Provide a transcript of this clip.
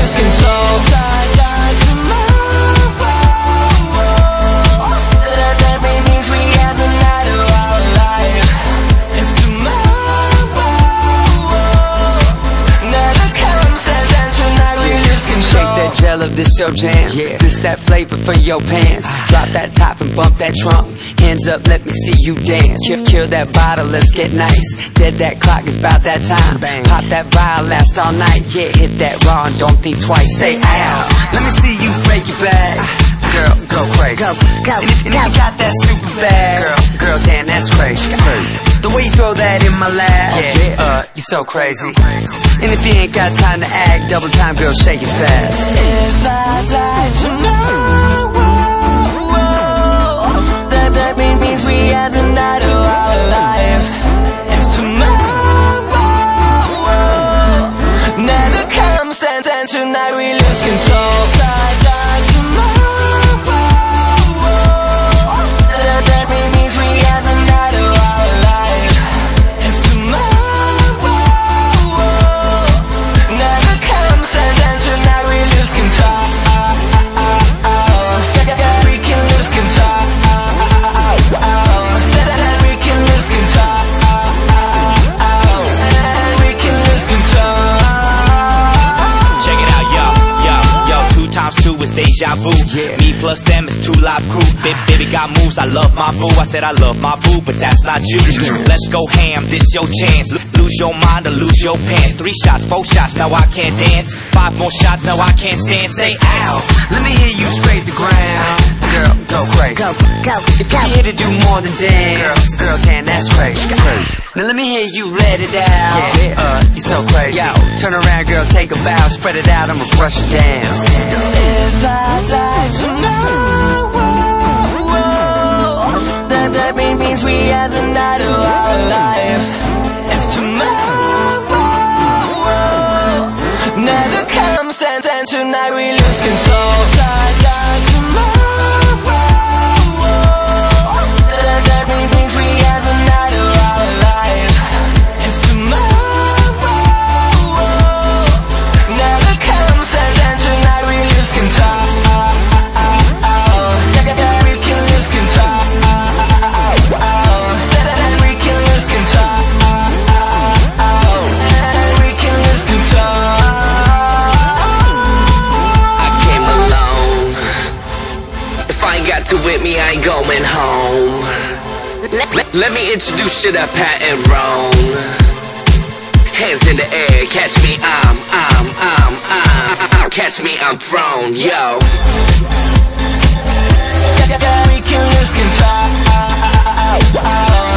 lose control. That means we have the night of our life. It's tomorrow. Never comes, and tonight we lose control. Shake that gel if this your jam. Yeah. This that flavor for your pants. Drop that top and bump that trunk. Hands up, let me see you dance. Kill that bottle, let's get nice. Dead that clock, it's about that time. Bang. Pop that vial, last all night. Yeah, hit that raw and don't think twice. Say ow. Let me see you break your back. Girl, go crazy. Go. And if you got that super bag, girl, damn, that's crazy. The way you throw that in my lap, yeah, you're so crazy. And if you ain't got time to act, double time, girl, shake it fast. If I die tomorrow, that means we have the night of our life. It's tomorrow. Never comes, and tonight we lose control. If I die tomorrow, that means we have the night of our life. It's tomorrow. Never comes, and tonight we lose control. We can lose control. We can lose control. We can lose control. Check it out, yo, 2 times 2 is deja vu. Yeah. Me plus them is 2 live crew. Baby got moves, I love my boo. I said I love my boo, but that's not you. Let's go ham, this your chance. Lose your mind or lose your pants. 3 shots, 4 shots, now I can't dance. 5 more shots, now I can't stand. Say ow. Let me hear you scrape the ground. Girl, go crazy. Go. If you're here to do more than dance, girl, damn, that's crazy. Now let me hear you let it out. Yeah, you're so crazy. Yo, turn around, girl, take a bow, spread it out, I'ma brush it down. If I die tomorrow, that means we have the night of our life. It's tomorrow. Never comes, and tonight we lose control. If I die tomorrow, that means we have the night of our life. It's tomorrow. Never comes, and tonight we lose control. We can lose control. We can lose control. We can lose control. I came alone. If I ain't got to with me, I ain't going home. Let me introduce you to Pat and Rome. Hands in the air, catch me, I'm catch me, I'm thrown, yo. We can lose control.